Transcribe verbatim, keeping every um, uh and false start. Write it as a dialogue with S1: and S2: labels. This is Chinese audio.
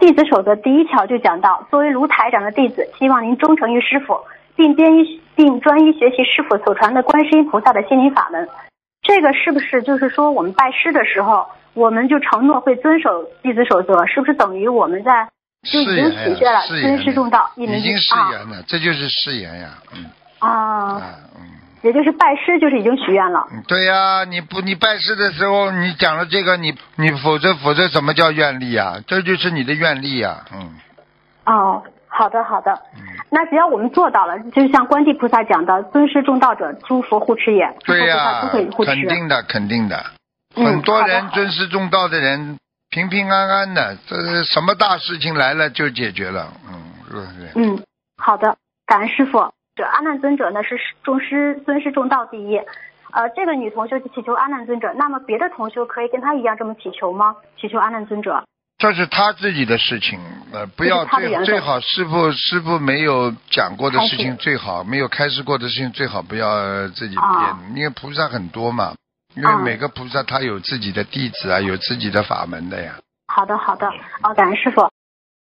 S1: 弟子守则第一条就讲到，作为卢台长的弟子，希望您忠诚于师父，并编一并专一学习师父所传的观世音菩萨的心灵法门。这个是不是就是说我们拜师的时候，我们就承诺会遵守弟子守则，是不是等于我们在就已经许下了尊师重道，
S2: 已经誓言了、啊、这就是誓言呀。嗯
S1: 啊、啊嗯，也就是拜师就是已经许愿了。
S2: 对呀、啊，你不你拜师的时候你讲了这个，你你否则否则什么叫愿力啊？这就是你的愿力呀、啊。嗯。
S1: 哦，好的好的。嗯，那只要我们做到了，就像观地菩萨讲的，尊师重道者，诸佛护持也。
S2: 对呀、
S1: 啊，
S2: 肯定的肯定的。嗯、很多人尊师重道的人平平安安的，这什么大事情来了就解决了。嗯，是不是？
S1: 嗯，好的，感恩师父。这阿难尊者呢是重师尊师重道第一。呃，这个女同修祈求阿难尊者，那么别的同修可以跟她一样这么祈求吗？祈求阿难尊者。
S2: 这是他自己的事情，呃，不要最最好师父师父没有讲过的事情最好，没有开示过的事情最好不要自己编、啊，因为菩萨很多嘛，因为每个菩萨他有自己的弟子啊，有自己的法门的呀。
S1: 好的好的，哦，感恩师父。